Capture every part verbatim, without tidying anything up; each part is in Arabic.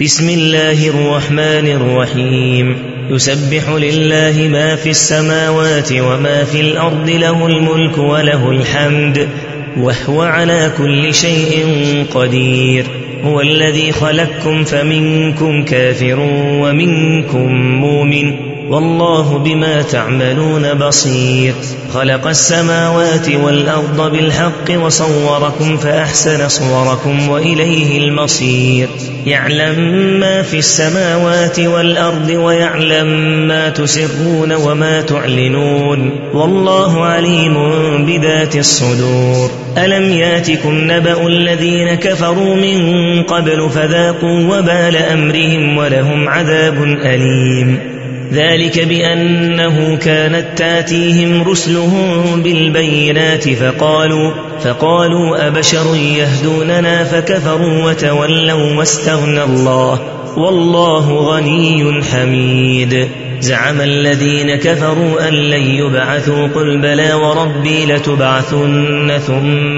بسم الله الرحمن الرحيم يسبح لله ما في السماوات وما في الأرض له الملك وله الحمد وهو على كل شيء قدير هو الذي خلقكم فمنكم كافر ومنكم مؤمن والله بما تعملون بصير خلق السماوات والأرض بالحق وصوركم فأحسن صوركم وإليه المصير يعلم ما في السماوات والأرض ويعلم ما تسرون وما تعلنون والله عليم بذات الصدور ألم ياتكم نبأ الذين كفروا من قبل فذاقوا وبال أمرهم ولهم عذاب أليم ذلك بأنه كانت تاتيهم رسلهم بالبينات فقالوا, فقالوا أبشر يهدوننا فكفروا وتولوا واستغنى الله والله غني حميد زعم الذين كفروا أن لن يبعثوا قل بلى وربي لتبعثن ثم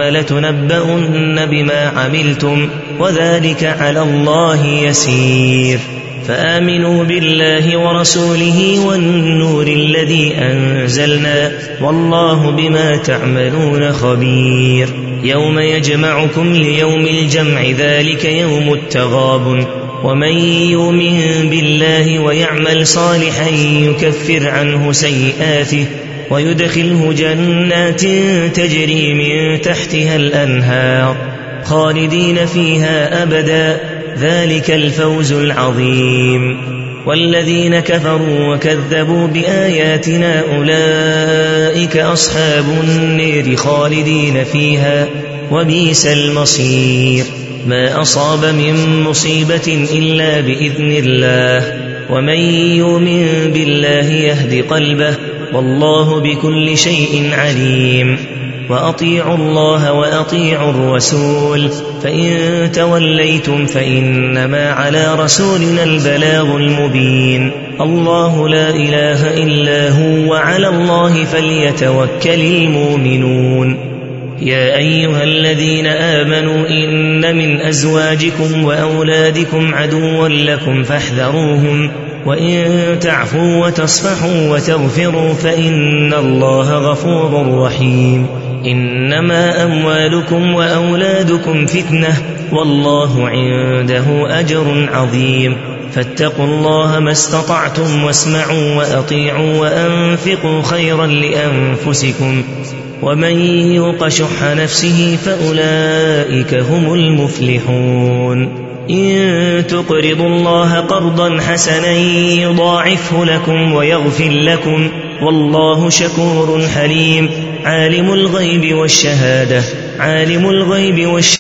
لتنبؤن بما عملتم وذلك على الله يسير فآمنوا بالله ورسوله والنور الذي أنزلنا والله بما تعملون خبير يوم يجمعكم ليوم الجمع ذلك يوم التغابن ومن يؤمن بالله ويعمل صالحا يكفر عنه سيئاته ويدخله جنات تجري من تحتها الأنهار خالدين فيها أبدا ذلك الفوز العظيم والذين كفروا وكذبوا بآياتنا أولئك أصحاب النار خالدين فيها وبئس المصير ما أصاب من مصيبة إلا بإذن الله ومن يؤمن بالله يهد قلبه والله بكل شيء عليم وأطيعوا الله وأطيعوا الرسول فإن توليتم فإنما على رسولنا البلاغ المبين الله لا إله إلا هو وعلى الله فليتوكل المؤمنون يا أيها الذين آمنوا إن من أزواجكم وأولادكم عدوا لكم فاحذروهم وإن تعفوا وتصفحوا وتغفروا فإن الله غفور رحيم إنما أموالكم وأولادكم فتنة والله عنده أجر عظيم فاتقوا الله ما استطعتم واسمعوا وأطيعوا وأنفقوا خيرا لأنفسكم ومن يوق شح نفسه فأولئك هم المفلحون إن تقرضوا الله قرضا حسنا يضاعفه لكم ويغفر لكم والله شكور حليم عالم الغيب والشهادة عالم الغيب والشهادة